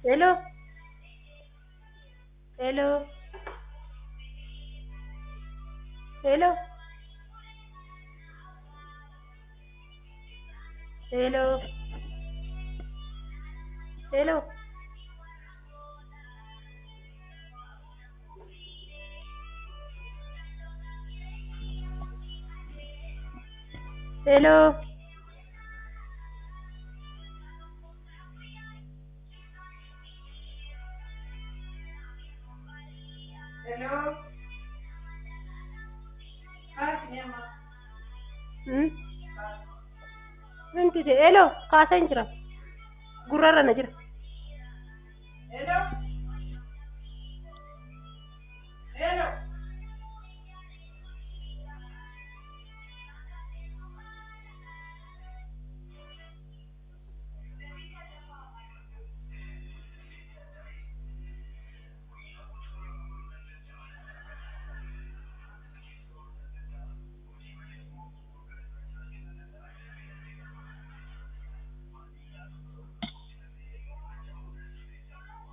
Hello, hello, hello, hello, hello, hello. Hello. Ah, sinema. Wanti hello kaasan jira. Gurrarra na jira. Hello.